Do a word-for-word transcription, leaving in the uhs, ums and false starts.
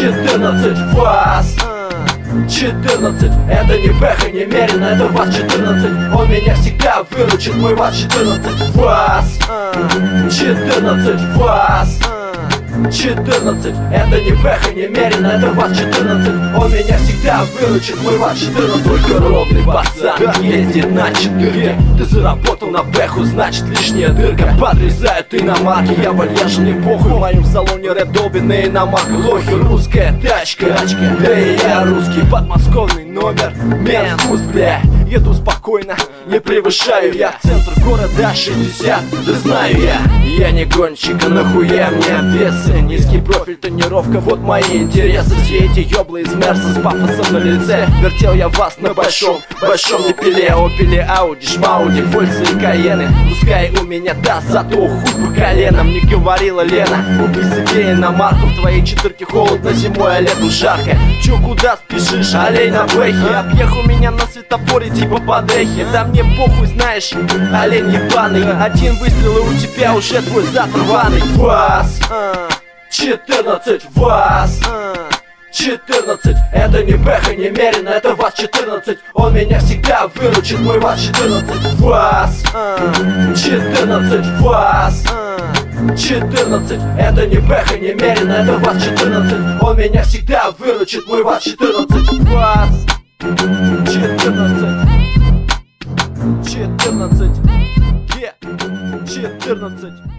четырнадцать вас. четырнадцать, это не бэха немерено, это вас четырнадцать. Он меня всегда выручит, мой вас четырнадцать вас. четырнадцать вас. четырнадцать, это не бэха немерено, это вас четырнадцать. Он меня всегда выручит, мой вас четырнадцать. Только ровный пацан ездит на четырке. Ты заработал на бэху, значит лишняя дырка. Подрезают иномарки, я вальяжу, не похуй. В моем салоне рэп долбиный иномарка. Лохи, русская тачка, тачка. Да и я русский, подмосковный номер. Мен, вкус, бля, еду спокойно, не превышаю я. Центр города шестьдесят, да знаю я. Я не гонщик, а нахуя мне весы. Низкий профиль, тонировка, вот мои интересы. Все эти ёблы из Мерса с пафосом на лице. Вертел я вас на большом, большом не пиле. Опели, ауди, шмауди, фольцы и каены. Пускай у меня даст, зато хуй по коленам. Не говорила Лена, купи себе иномарку. В твоей четырке холодно зимой, а летом жарко. Чё, куда спешишь, олень на бэхе? Объехал меня на светофоре типа под эхе. Да мне похуй, знаешь, олень ебаный. Один выстрел и у тебя уже твой зад рваный. Вас четырнадцать вас. четырнадцать, это не бэха немерено, это вас четырнадцать. Он меня всегда выручит, мой вас четырнадцать вас. четырнадцать вас. четырнадцать, это не бэха немерено, это вас четырнадцать. Он меня всегда выручит, мой вас четырнадцать вас. четырнадцать. четырнадцать. четырнадцать.